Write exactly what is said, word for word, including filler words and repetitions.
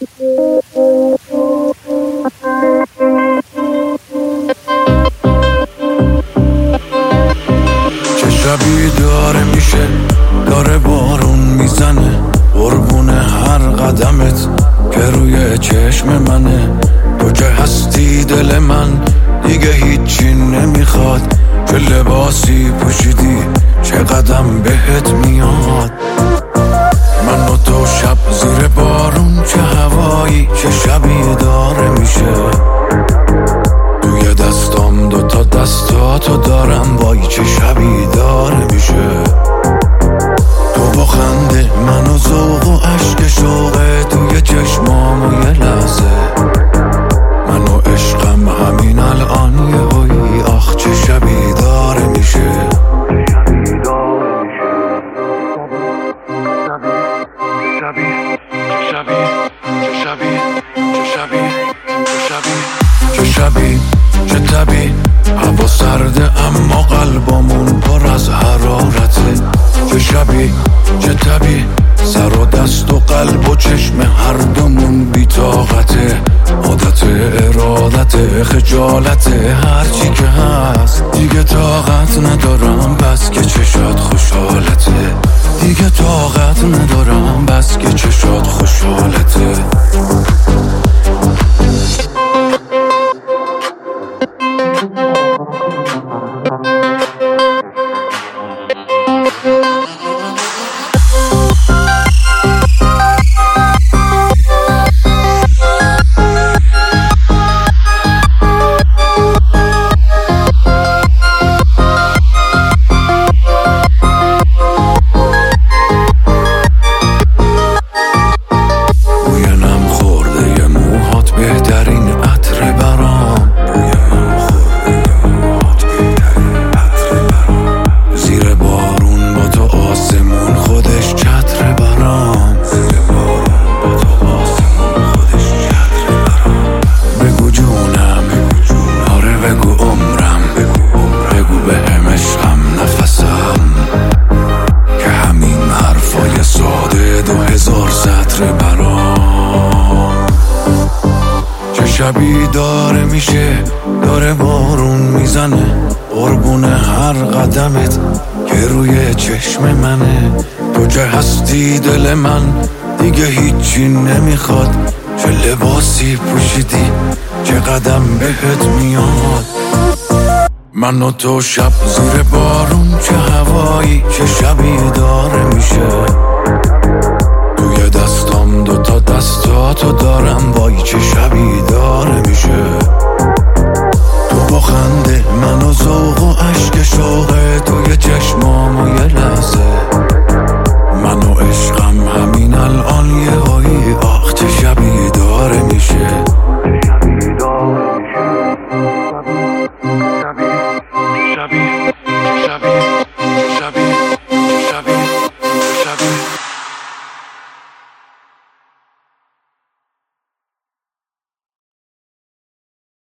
چه شبی داره میشه، داره بارون میزنه قربون هر قدمت که روی چشم منه. تو که هستی دل من دیگه هیچی نمیخواد، چه لباسی پوشیدی چه قدم بهت میاد. من و تو شب زیر بارون، چه هوایی چه شبی داره میشه. توی دستام دوتا دستاتو دارم، وای چه شبی داره میشه. تو با خنده من و ذوق و عشق شوقه توی چشمام و یه لحظه. من و عشقم همین الان یه هایی، آخ چه شبی داره میشه. شبی شبی شبی شبی چه شبی چه تبی، هوا سرده اما قلبمون پر از حرارته. چه شبی چه تبی، سر و دست و قلب و چشم هر دومون بی طاقته. عادت ارادت خجالت هرچی که هست، دیگه طاقت ندارم بس که چشات خوشحالته. دیگه طاقت ندارم بس که چشات خوشحالته. شبی داره میشه، داره بارون میزنه قربون هر قدمت که روی چشم منه. تو که هستی دل من دیگه هیچی نمیخواد، چه لباسی پوشیدی چه قدم بهت میاد. من و تو شب زیر بارون، چه هوایی چه شبی